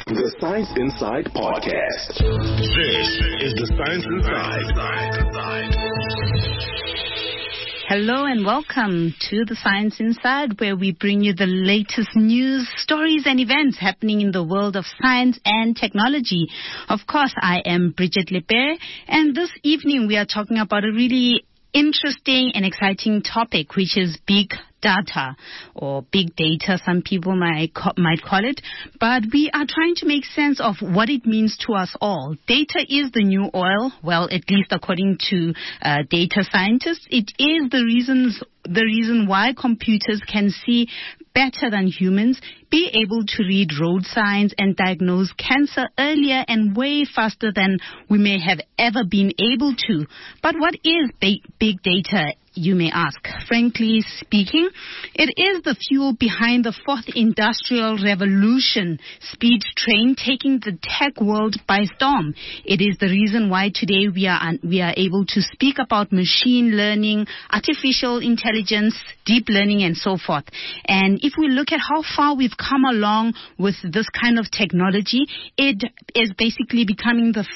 The Science Inside Podcast. This is the Science Inside. Hello and welcome to the Science Inside, where we bring you the latest news, stories and events happening in the world of science and technology. Of course, I am Bridget Lepere, and this evening we are talking about a really interesting and exciting topic, which is big data, or big data, some people might call it, but we are trying to make sense of what it means to us all. Data is the new oil, well, at least according to data scientists. It is the reason why computers can see better than humans, be able to read road signs and diagnose cancer earlier and way faster than we may have ever been able to. But what is big data, you may ask? Frankly speaking, it is the fuel behind the fourth industrial revolution speed train taking the tech world by storm. It is the reason why today we are able to speak about machine learning, artificial intelligence, deep learning, and so forth. And if we look at how far we've come along with this kind of technology, it is basically becoming the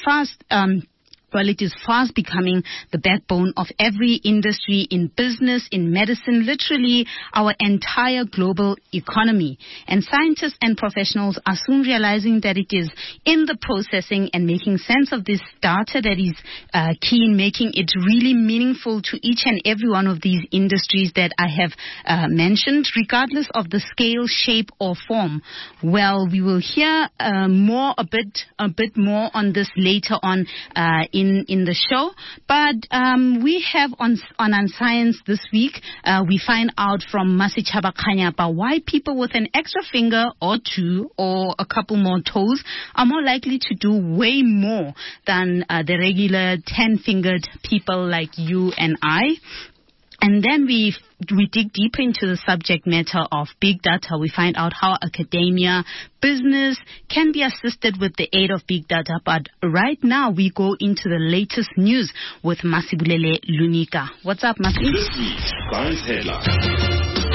it is fast becoming the backbone of every industry in business, in medicine, literally our entire global economy. And scientists and professionals are soon realizing that it is in the processing and making sense of this data that is key in making it really meaningful to each and every one of these industries that I have mentioned, regardless of the scale, shape, or form. Well, we will hear a bit more on this later on in the show, but we have on Science this week, we find out from Masichaba Kanyapa why people with an extra finger or two or a couple more toes are more likely to do way more than the regular 10-fingered people like you and I. And then we dig deeper into the subject matter of big data. We find out how academia, business can be assisted with the aid of big data. But right now we go into the latest news with Masibulele Lunika. What's up, Masi? This week's Science Headline.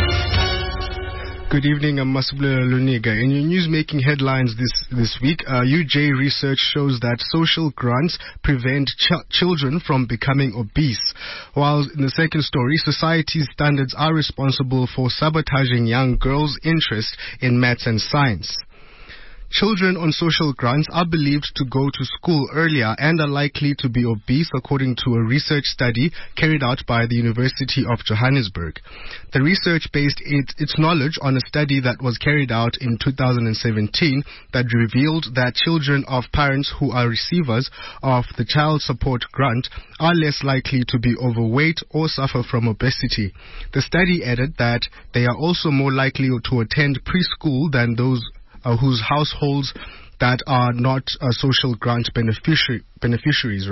Good evening, I'm Masibulele Luniga. In your news-making headlines this week, UJ research shows that social grants prevent children from becoming obese. While in the second story, society's standards are responsible for sabotaging young girls' interest in maths and science. Children on social grants are believed to go to school earlier and are likely to be obese, according to a research study carried out by the University of Johannesburg. The research based its knowledge on a study that was carried out in 2017 that revealed that children of parents who are receivers of the child support grant are less likely to be overweight or suffer from obesity. The study added that they are also more likely to attend preschool than those whose households that are not social grant beneficiaries.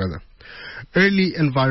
Early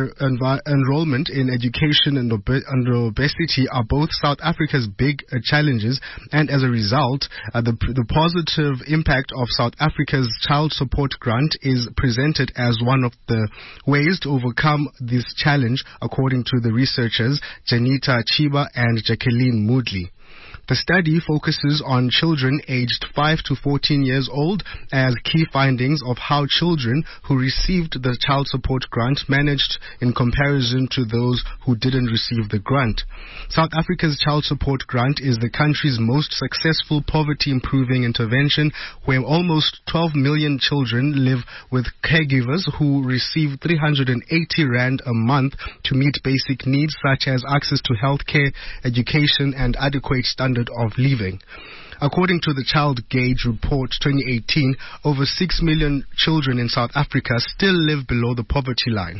enrollment in education and obesity are both South Africa's big challenges, and as a result, the positive impact of South Africa's child support grant is presented as one of the ways to overcome this challenge, according to the researchers Janita Chiba and Jacqueline Moodley. The study focuses on children aged 5 to 14 years old as key findings of how children who received the child support grant managed in comparison to those who didn't receive the grant. South Africa's child support grant is the country's most successful poverty-improving intervention, where almost 12 million children live with caregivers who receive 380 Rand a month to meet basic needs such as access to healthcare, education, and adequate standard of living. According to the Child Gauge Report 2018, over 6 million children in South Africa still live below the poverty line.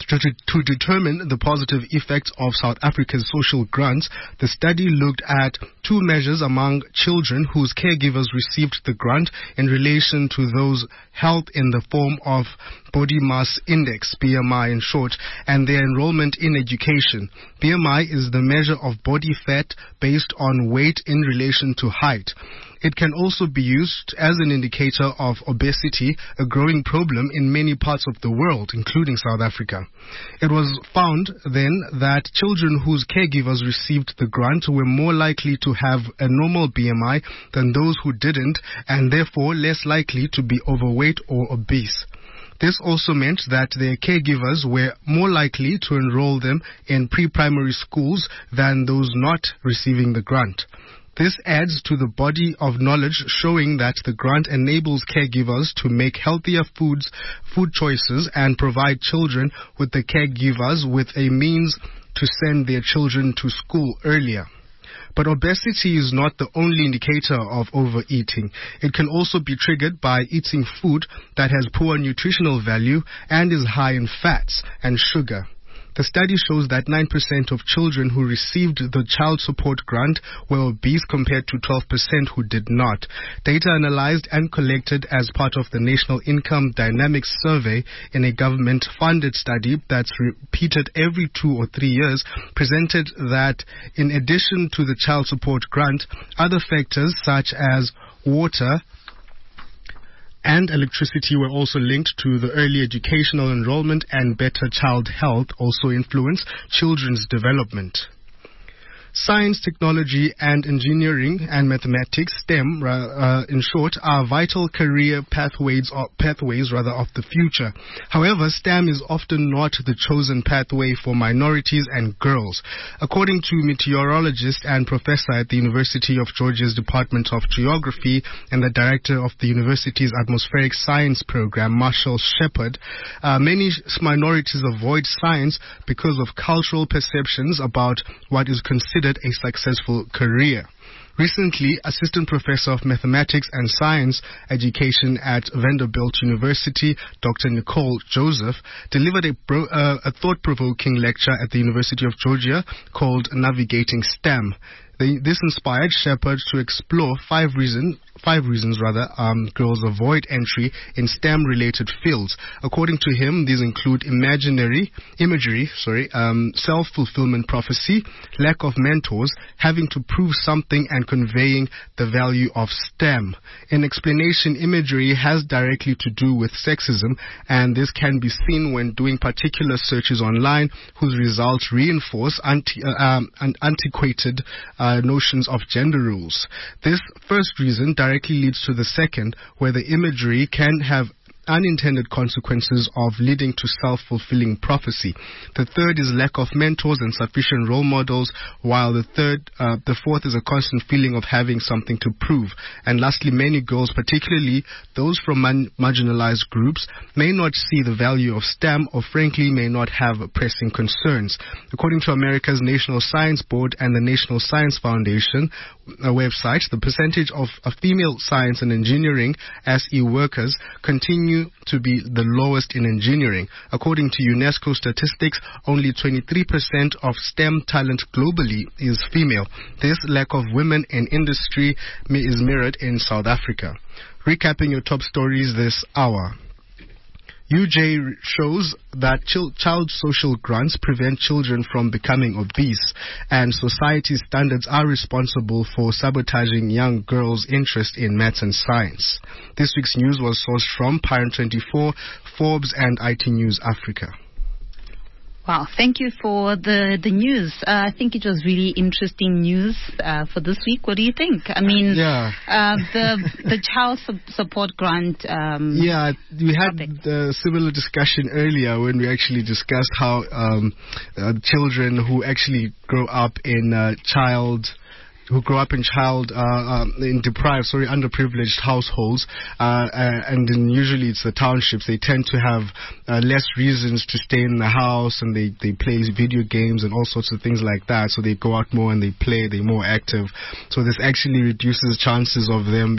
To determine the positive effects of South Africa's social grants, the study looked at two measures among children whose caregivers received the grant in relation to those health in the form of body mass index, BMI in short, and their enrollment in education. BMI is the measure of body fat based on weight in relation to height. weight. It can also be used as an indicator of obesity, a growing problem in many parts of the world, including South Africa. It was found then that children whose caregivers received the grant were more likely to have a normal BMI than those who didn't, and therefore less likely to be overweight or obese. This also meant that their caregivers were more likely to enroll them in pre-primary schools than those not receiving the grant. This adds to the body of knowledge showing that the grant enables caregivers to make healthier food choices and provide children with the caregivers with a means to send their children to school earlier. But obesity is not the only indicator of overeating. It can also be triggered by eating food that has poor nutritional value and is high in fats and sugar. The study shows that 9% of children who received the child support grant were obese compared to 12% who did not. Data analyzed and collected as part of the National Income Dynamics Survey in a government-funded study that's repeated every 2 or 3 years presented that in addition to the child support grant, other factors such as water and electricity were also linked to the early educational enrollment, and better child health also influence children's development. Science, technology, and engineering and mathematics, STEM, in short, are vital career pathways of the future. However, STEM is often not the chosen pathway for minorities and girls. According to meteorologist and professor at the University of Georgia's Department of Geography and the director of the university's atmospheric science program, Marshall Shepard, many minorities avoid science because of cultural perceptions about what is considered a successful career. Recently, Assistant Professor of Mathematics and Science Education at Vanderbilt University, Dr. Nicole Joseph, delivered a thought-provoking lecture at the University of Georgia called Navigating STEM. This inspired Shepard to explore five reasons girls avoid entry in STEM-related fields. According to him, these include imagery, self-fulfillment prophecy, lack of mentors, having to prove something, and conveying the value of STEM. In explanation, imagery has directly to do with sexism, and this can be seen when doing particular searches online whose results reinforce antiquated notions of gender roles. This first reason directly leads to the second, where the imagery can have unintended consequences of leading to self-fulfilling prophecy. The third is lack of mentors and sufficient role models, while the fourth is a constant feeling of having something to prove. And lastly, many girls, particularly those from marginalized groups, may not see the value of STEM or frankly may not have pressing concerns. According to America's National Science Board and the National Science Foundation website, the percentage of female science and engineering SE workers continue to be the lowest in engineering. According to UNESCO statistics, only 23% of STEM talent globally is female. This lack of women in industry is mirrored in South Africa. Recapping your top stories this hour. UJ shows that child social grants prevent children from becoming obese, and society's standards are responsible for sabotaging young girls' interest in maths and science. This week's news was sourced from Pioneer24, Forbes, and IT News Africa. Wow, thank you for the news. I think it was really interesting news for this week. What do you think? I mean, the child support grant. We had the similar discussion earlier when we actually discussed how children who actually grow up in underprivileged households, and then usually it's the townships, they tend to have less reasons to stay in the house, and they play video games and all sorts of things like that. So they go out more and they play, they're more active. So this actually reduces chances of them,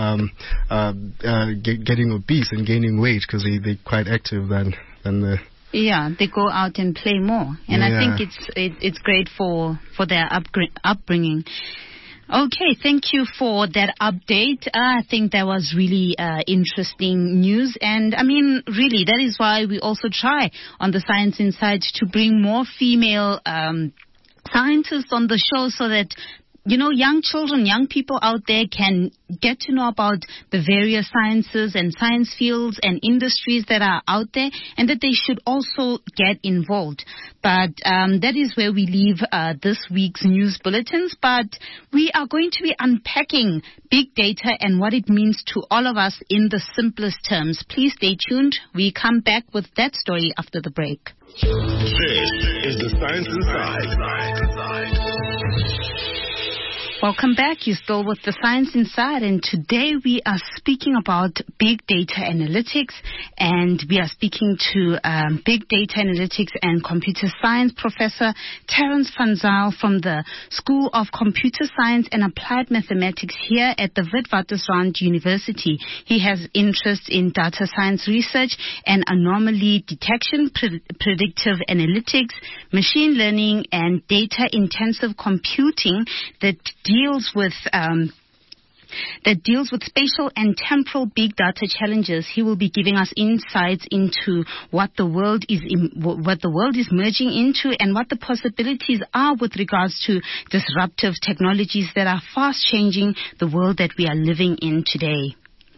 getting obese and gaining weight, because they're quite active than the... Yeah, they go out and play more, and I think it's great for their upbringing. Okay, thank you for that update. I think that was really interesting news, and I mean, really, that is why we also try on the Science Inside to bring more female scientists on the show, so that young children, young people out there can get to know about the various sciences and science fields and industries that are out there, and that they should also get involved. But that is where we leave this week's news bulletins. But we are going to be unpacking big data and what it means to all of us in the simplest terms. Please stay tuned. We come back with that story after the break. This is the Science Inside. Welcome back. You're still with the Science Inside, and today we are speaking about big data analytics, and we are speaking to big data analytics and computer science professor Terence van Zyl from the School of Computer Science and Applied Mathematics here at the Witwatersrand University. He has interest in data science research and anomaly detection, predictive analytics, machine learning, and data-intensive computing that deals with spatial and temporal big data challenges. He will be giving us insights into what the world is merging into and what the possibilities are with regards to disruptive technologies that are fast changing the world that we are living in today.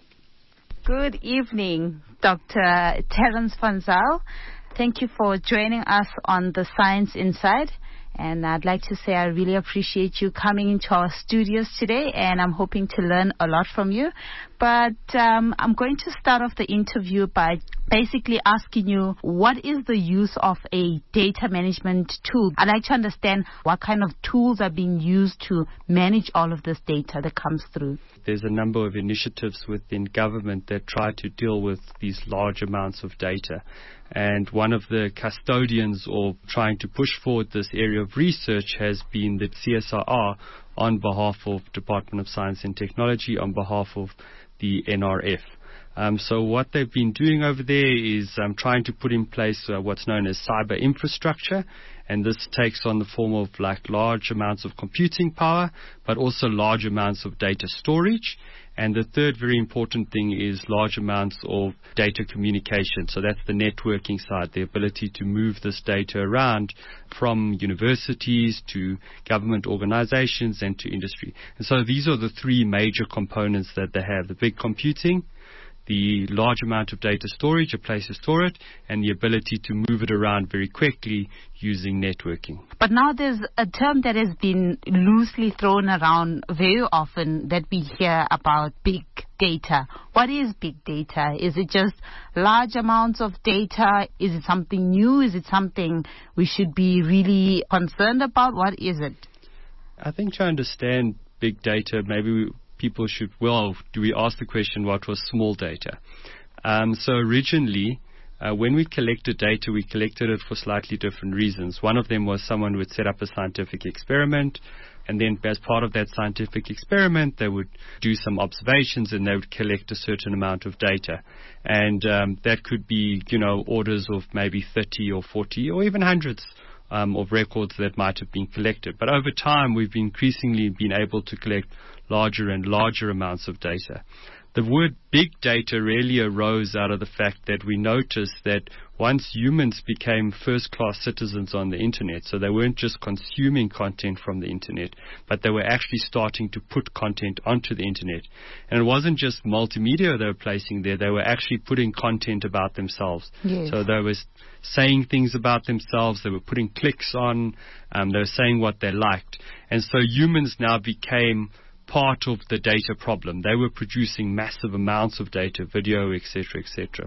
Good evening, Dr. Terence van Zyl. Thank you for joining us on the Science Inside. And I'd like to say I really appreciate you coming into our studios today, and I'm hoping to learn a lot from you. But I'm going to start off the interview by basically asking you, what is the use of a data management tool? I'd like to understand what kind of tools are being used to manage all of this data that comes through. There's a number of initiatives within government that try to deal with these large amounts of data. And one of the custodians of trying to push forward this area of research has been the CSIR on behalf of Department of Science and Technology, on behalf of the NRF. So what they've been doing over there is trying to put in place what's known as cyber infrastructure. And this takes on the form of like large amounts of computing power, but also large amounts of data storage. And the third very important thing is large amounts of data communication. So that's the networking side, the ability to move this data around from universities to government organizations and to industry. And so these are the three major components that they have: the big computing, the large amount of data storage, a place to store it, and the ability to move it around very quickly using networking. But now there's a term that has been loosely thrown around very often that we hear about: big data. What is big data? Is it just large amounts of data? Is it something new? Is it something we should be really concerned about? What is it? I think to understand big data, people should, do we ask the question, what was small data? So originally, when we collected data, we collected it for slightly different reasons. One of them was someone would set up a scientific experiment, and then as part of that scientific experiment, they would do some observations and they would collect a certain amount of data. And that could be, orders of maybe 30 or 40 or even hundreds of records that might have been collected. But over time, we've increasingly been able to collect larger and larger amounts of data. The word big data really arose out of the fact that we noticed that once humans became first-class citizens on the internet, so they weren't just consuming content from the internet, but they were actually starting to put content onto the internet. And it wasn't just multimedia they were placing there, they were actually putting content about themselves. Yes. So they were saying things about themselves, they were putting clicks on, they were saying what they liked. And so humans now became part of the data problem. They were producing massive amounts of data, video, etc., etc.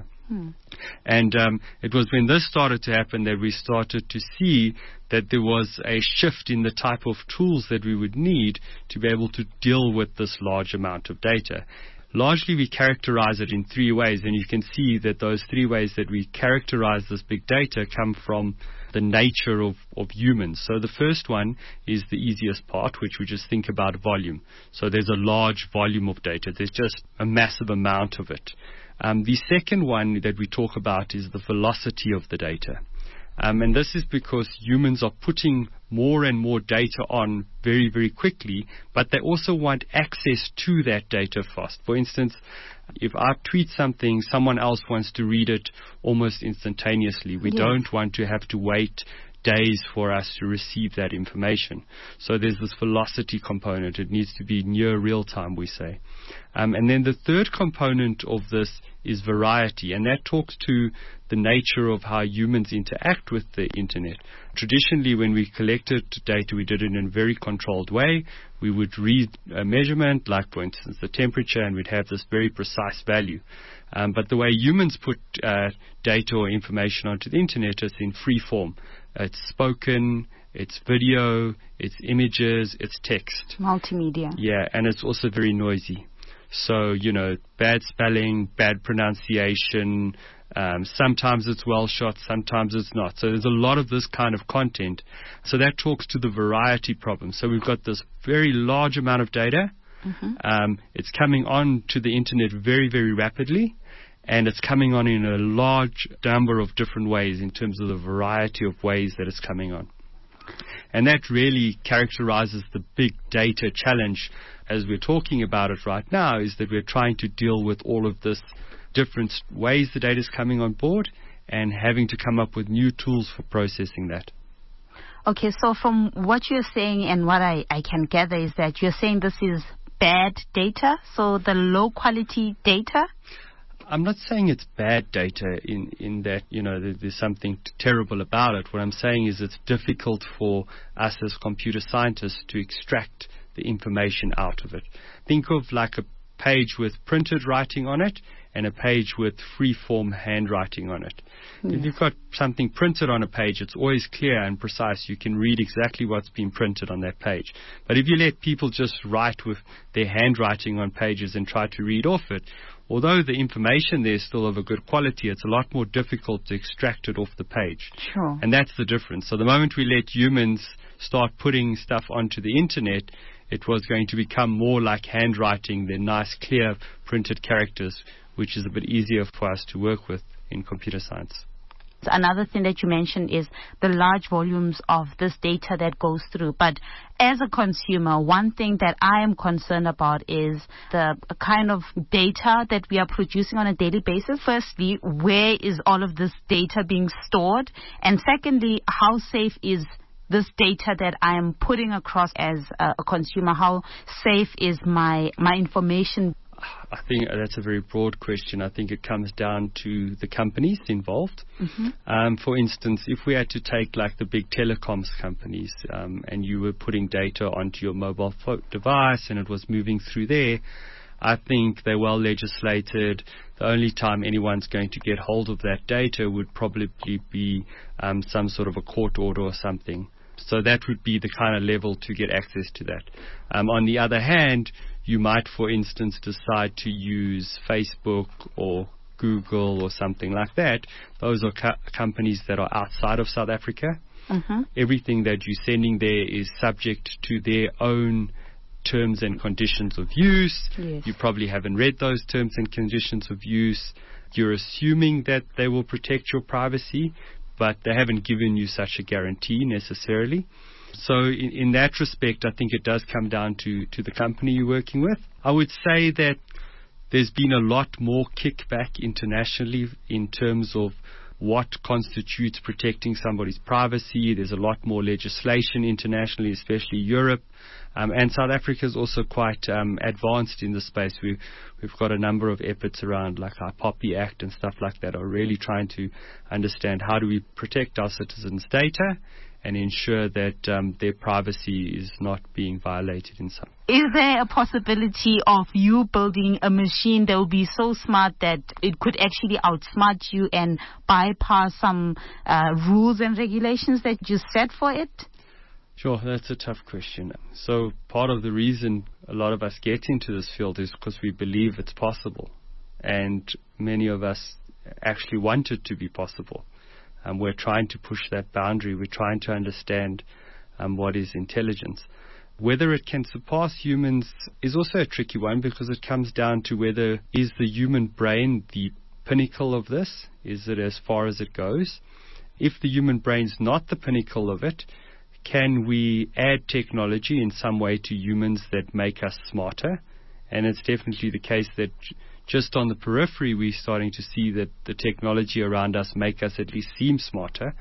And it was when this started to happen that we started to see that there was a shift in the type of tools that we would need to be able to deal with this large amount of data. Largely, we characterize it in three ways, and you can see that those three ways that we characterize this big data come from the nature of humans. So the first one is the easiest part, which we just think about volume. So there's a large volume of data. There's just a massive amount of it. The second one that we talk about is the velocity of the data. And this is because humans are putting more and more data on very, very quickly, but they also want access to that data fast. For instance, if I tweet something, someone else wants to read it almost instantaneously. We don't want to have to wait days for us to receive that information. So there's this velocity component. It needs to be near real time, we say. And then the third component of this is variety, and that talks to the nature of how humans interact with the internet. Traditionally, when we collected data, we did it in a very controlled way. We would read a measurement, like for instance the temperature, and we'd have this very precise value. But the way humans put data or information onto the internet is in free form. It's spoken, it's video, it's images, it's text. Multimedia. Yeah, and it's also very noisy. So, bad spelling, bad pronunciation, sometimes it's well shot, sometimes it's not. So there's a lot of this kind of content. So that talks to the variety problem. So we've got this very large amount of data. It's coming on to the internet very, very rapidly, and it's coming on in a large number of different ways in terms of the variety of ways that it's coming on. And that really characterizes the big data challenge as we're talking about it right now, is that we're trying to deal with all of this different ways the data is coming on board and having to come up with new tools for processing that. Okay, so from what you're saying and what I can gather is that you're saying this is bad data, so the low quality data? I'm not saying it's bad data in that, there's something terrible about it. What I'm saying is it's difficult for us as computer scientists to extract the information out of it. Think of like a page with printed writing on it and a page with free-form handwriting on it. Yes. If you've got something printed on a page, it's always clear and precise. You can read exactly what's been printed on that page. But if you let people just write with their handwriting on pages and try to read off it, although the information there is still of a good quality, it's a lot more difficult to extract it off the page. Sure. And that's the difference. So the moment we let humans start putting stuff onto the internet, it was going to become more like handwriting than nice, clear, printed characters, which is a bit easier for us to work with in computer science. Another thing that you mentioned is the large volumes of this data that goes through. But as a consumer, one thing that I am concerned about is the kind of data that we are producing on a daily basis. Firstly, where is all of this data being stored? And secondly, how safe is this data that I am putting across as a consumer? How safe is my information? I think that's a very broad question. I think it comes down to the companies involved. For instance, if we had to take like the big telecoms companies and you were putting data onto your mobile device and it was moving through there, I think they're well legislated. The only time anyone's going to get hold of that data would probably be some sort of a court order or something. So that would be the kind of level to get access to that. On the other hand, you might, for instance, decide to use Facebook or Google or something like that. Those are companies that are outside of South Africa. Everything that you're sending there is subject to their own terms and conditions of use. Yes. You probably haven't read those terms and conditions of use. You're assuming that they will protect your privacy, but they haven't given you such a guarantee necessarily. So in that respect, I think it does come down to the company you're working with. I would say that there's been a lot more kickback internationally in terms of what constitutes protecting somebody's privacy. There's a lot more legislation internationally, especially Europe. And South Africa is also quite advanced in this space. We've got a number of efforts around, like our POPI Act and stuff like that, are really trying to understand how do we protect our citizens' data and ensure that their privacy is not being violated in some. Is there a possibility of you building a machine that will be so smart that it could actually outsmart you and bypass some rules and regulations that you set for it? Sure, that's a tough question. So part of the reason a lot of us get into this field is because we believe it's possible. And many of us actually want it to be possible. We're trying to push that boundary. We're trying to understand what is intelligence. Whether it can surpass humans is also a tricky one, because it comes down to whether is the human brain the pinnacle of this? Is it as far as it goes? If the human brain's not the pinnacle of it, can we add technology in some way to humans that make us smarter? And it's definitely the case that just on the periphery, we're starting to see that the technology around us make us at least seem smarter.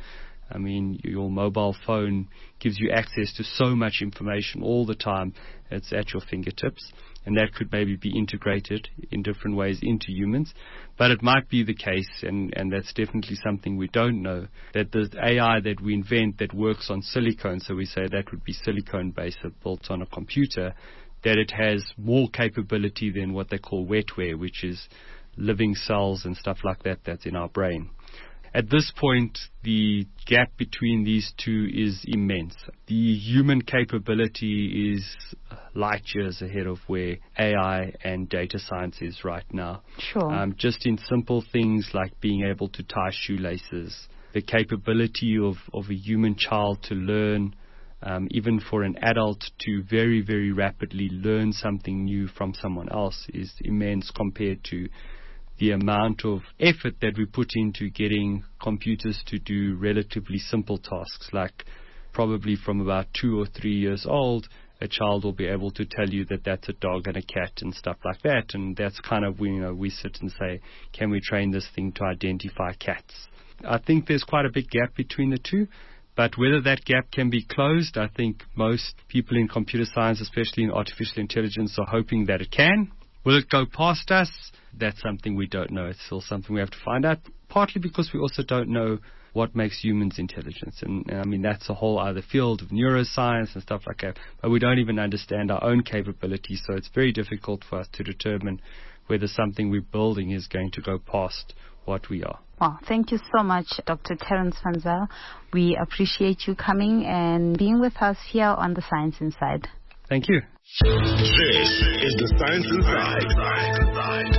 I mean, your mobile phone gives you access to so much information all the time. It's at your fingertips. And that could maybe be integrated in different ways into humans. But it might be the case, and that's definitely something we don't know, that the AI that we invent that works on silicone, so we say that would be silicone-based, built on a computer, that it has more capability than what they call wetware, which is living cells and stuff like that that's in our brain. At this point, the gap between these two is immense. The human capability is light years ahead of where AI and data science is right now. Sure. Just in simple things like being able to tie shoelaces, the capability of a human child to learn, even for an adult to very, very rapidly learn something new from someone else is immense compared to the amount of effort that we put into getting computers to do relatively simple tasks, like probably from about 2 or 3 years old, a child will be able to tell you that that's a dog and a cat and stuff like that. And that's kind of when we sit and say, can we train this thing to identify cats? I think there's quite a big gap between the two. But whether that gap can be closed, I think most people in computer science, especially in artificial intelligence, are hoping that it can. Will it go past us? That's something we don't know. It's still something we have to find out, partly because we also don't know what makes humans intelligent. And I mean, that's a whole other field of neuroscience and stuff like that. But we don't even understand our own capabilities, so it's very difficult for us to determine whether something we're building is going to go past what we are. Well, thank you so much, Dr. Terence van Zyl. We appreciate you coming and being with us here on The Science Inside. Thank you. This is The Science Inside.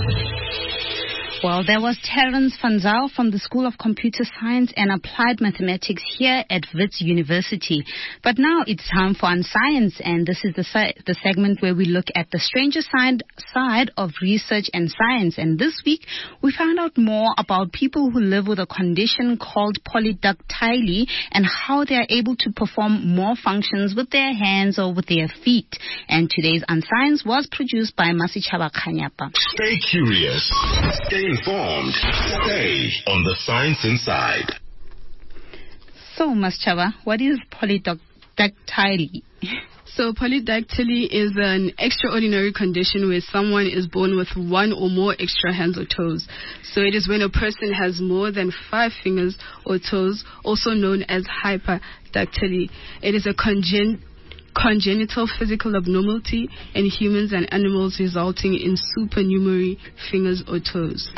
Well, there was Terence van Zyl from the School of Computer Science and Applied Mathematics here at Wits University. But now it's time for Unscience, and this is the segment where we look at the stranger side of research and science. And this week, we found out more about people who live with a condition called polydactyly and how they are able to perform more functions with their hands or with their feet. And today's Unscience was produced by Masichaba Kanyapa. Stay curious. Stay informed. Stay on The Science Inside. So, Masichaba, what is polydactyly? So polydactyly is an extraordinary condition where someone is born with one or more extra hands or toes. So it is when a person has more than 5 fingers or toes, also known as hyperdactyly. It is a congenital physical abnormality in humans and animals resulting in supernumerary fingers or toes.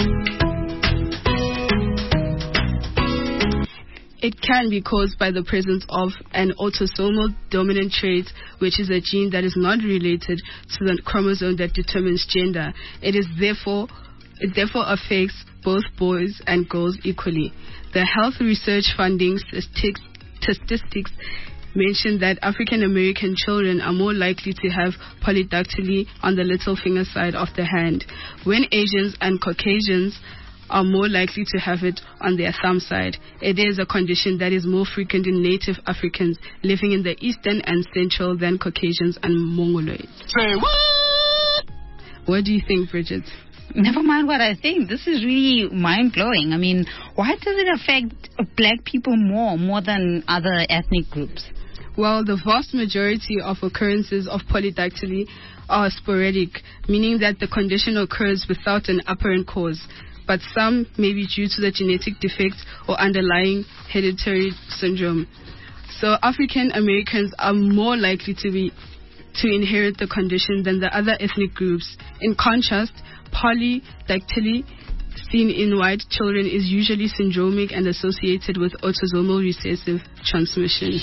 It can be caused by the presence of an autosomal dominant trait, which is a gene that is not related to the chromosome that determines gender. It therefore affects both boys and girls equally. The Health Research Funding statistics mention that African American children are more likely to have polydactyly on the little finger side of the hand, when Asians and Caucasians are more likely to have it on their thumb side. It is a condition that is more frequent in native Africans living in the eastern and central than Caucasians and Mongoloids. Say what? What do you think, Bridget? Never mind what I think. This is really mind-blowing. I mean, why does it affect black people more than other ethnic groups? Well, the vast majority of occurrences of polydactyly are sporadic, meaning that the condition occurs without an apparent cause, but some may be due to the genetic defects or underlying hereditary syndrome. So African Americans are more likely to inherit the condition than the other ethnic groups. In contrast, polydactyly seen in white children is usually syndromic and associated with autosomal recessive transmission.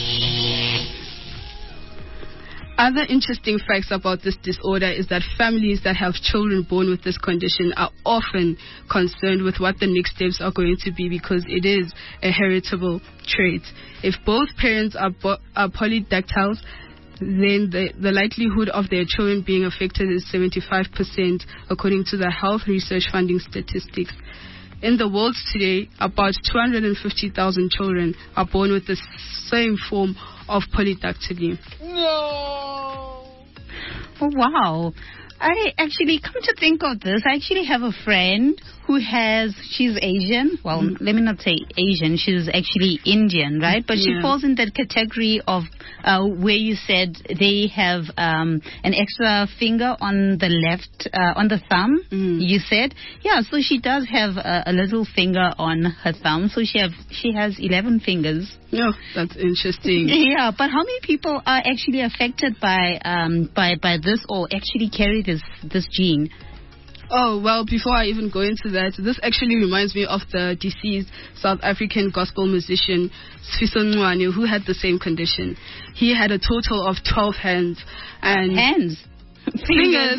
Other interesting facts about this disorder is that families that have children born with this condition are often concerned with what the next steps are going to be because it is a heritable trait. If both parents are polydactyls, then the likelihood of their children being affected is 75%, according to the Health Research Funding statistics. In the world today, about 250,000 children are born with the same form of polydactyly. Oh, wow. I actually, come to think of this, I actually have a friend she's Asian. Well, let me not say Asian. She's actually Indian, right? But she falls in that category of where you said they have an extra finger on the left, on the thumb. You said, yeah. So she does have a little finger on her thumb. So she has 11 fingers. Oh, that's interesting. Yeah, but how many people are actually affected by this or actually carry this gene? Oh, well, before I even go into that, this actually reminds me of the deceased South African gospel musician Sfiso Ncwane, who had the same condition. He had a total of 12 hands. And hands? Fingers.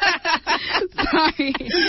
Sorry.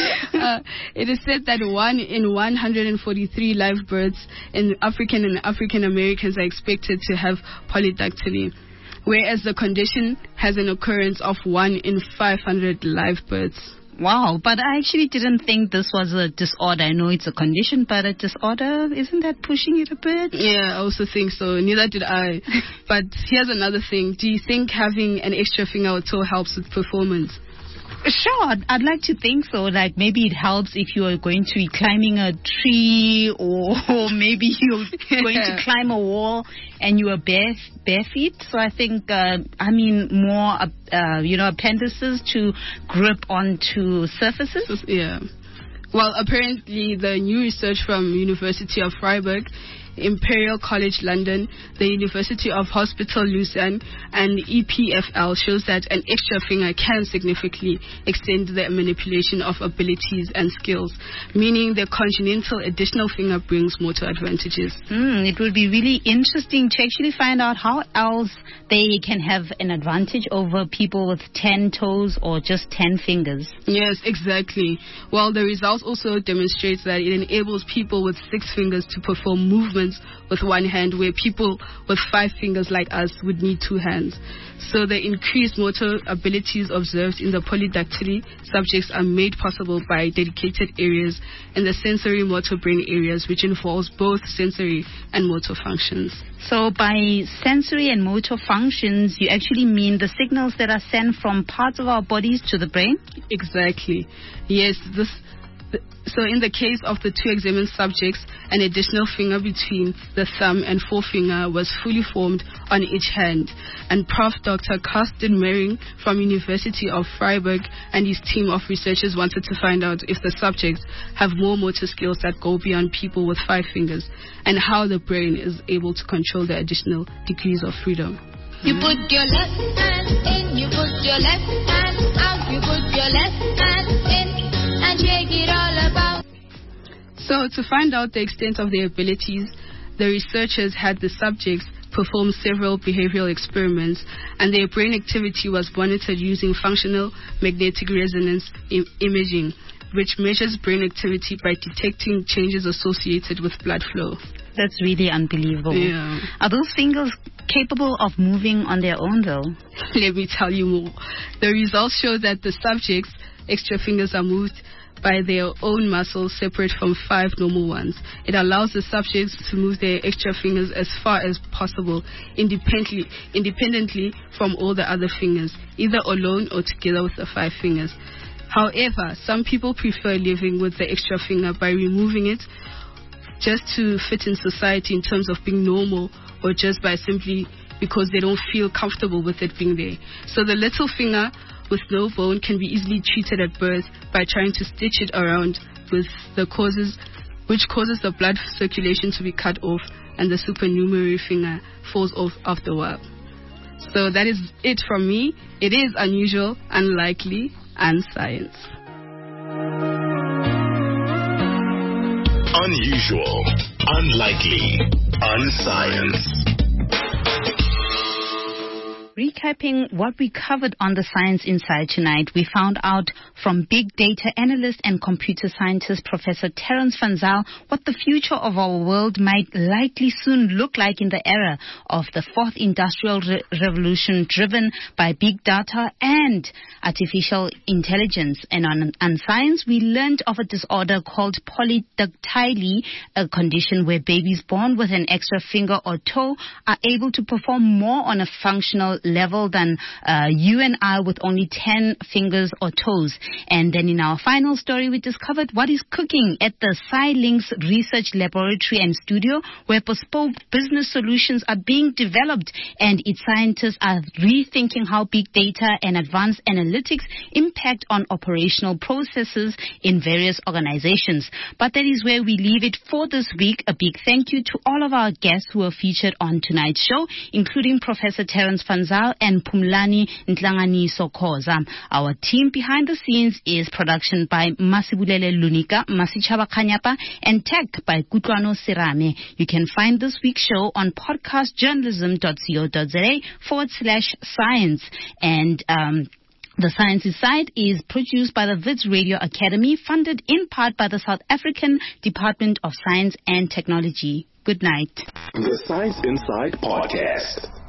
It is said that 1 in 143 live births in African and African Americans are expected to have polydactyly, whereas the condition has an occurrence of 1 in 500 live births. Wow, but I actually didn't think this was a disorder. I know it's a condition, but a disorder, isn't that pushing it a bit? Yeah, I also think so. Neither did I. But here's another thing. Do you think having an extra finger or toe helps with performance? Sure, I'd like to think so. Like maybe it helps if you are going to be climbing a tree or maybe you're going to climb a wall and you are bare feet. So I think, more, appendices to grip onto surfaces. Yeah. Well, apparently the new research from University of Freiburg, Imperial College London, the University of Hospital Lucerne, and EPFL shows that an extra finger can significantly extend the manipulation of abilities and skills, meaning the congenital additional finger brings motor advantages. It will be really interesting to actually find out how else they can have an advantage over people with 10 toes or just 10 fingers. Yes, exactly. Well, the results also demonstrates that it enables people with 6 fingers to perform movements with one hand, where people with 5 fingers like us would need 2 hands. So the increased motor abilities observed in the polydactyly subjects are made possible by dedicated areas in the sensory motor brain areas, which involves both sensory and motor functions. So by sensory and motor functions, you actually mean the signals that are sent from parts of our bodies to the brain? Exactly. Yes, so in the case of the 2 examined subjects, an additional finger between the thumb and forefinger was fully formed on each hand. And Prof. Dr. Karsten Mering from University of Freiburg and his team of researchers wanted to find out if the subjects have more motor skills that go beyond people with 5 fingers and how the brain is able to control the additional degrees of freedom. You put your left hand in, you put your left hand out, you put your left hand in. And shake it all about. So to find out the extent of their abilities, the researchers had the subjects perform several behavioral experiments, and their brain activity was monitored using functional magnetic resonance imaging, which measures brain activity by detecting changes associated with blood flow. That's really unbelievable. Yeah. Are those fingers capable of moving on their own, though? Let me tell you more. The results show that the subjects' extra fingers are moved by their own muscles separate from 5 normal ones. It allows the subjects to move their extra fingers as far as possible independently from all the other fingers, either alone or together with the 5 fingers. However, some people prefer living with the extra finger by removing it just to fit in society in terms of being normal, or just by simply because they don't feel comfortable with it being there. So the little finger with no bone can be easily treated at birth by trying to stitch it around with which causes the blood circulation to be cut off, and the supernumerary finger falls off after a while. So that is it from me. It is unusual, unlikely, and science. Unusual, unlikely, unscience. Recapping what we covered on the Science Inside tonight, we found out from big data analyst and computer scientist Professor Terence van Zyl what the future of our world might likely soon look like in the era of the 4th Industrial Revolution, driven by big data and artificial intelligence. And on science, we learned of a disorder called polydactyly, a condition where babies born with an extra finger or toe are able to perform more on a functional level than you and I with only 10 fingers or toes. And then in our final story, we discovered what is cooking at the Scilinks Research Laboratory and Studio, where bespoke business solutions are being developed, and its scientists are rethinking how big data and advanced analytics impact on operational processes in various organizations. But that is where we leave it for this week. A big thank you to all of our guests who were featured on tonight's show, including Professor Terence Fanzal and Phumlani Ntlanganiso Khoza. Our team behind the scenes is production by Masibulele Lunika, Masichaba Kanyapa, and tech by Kutlwano Sirame. You can find this week's show on podcastjournalism.co.za/science. And The Science Inside is produced by the Wits Radio Academy, funded in part by the South African Department of Science and Technology. Good night. The Science Inside Podcast.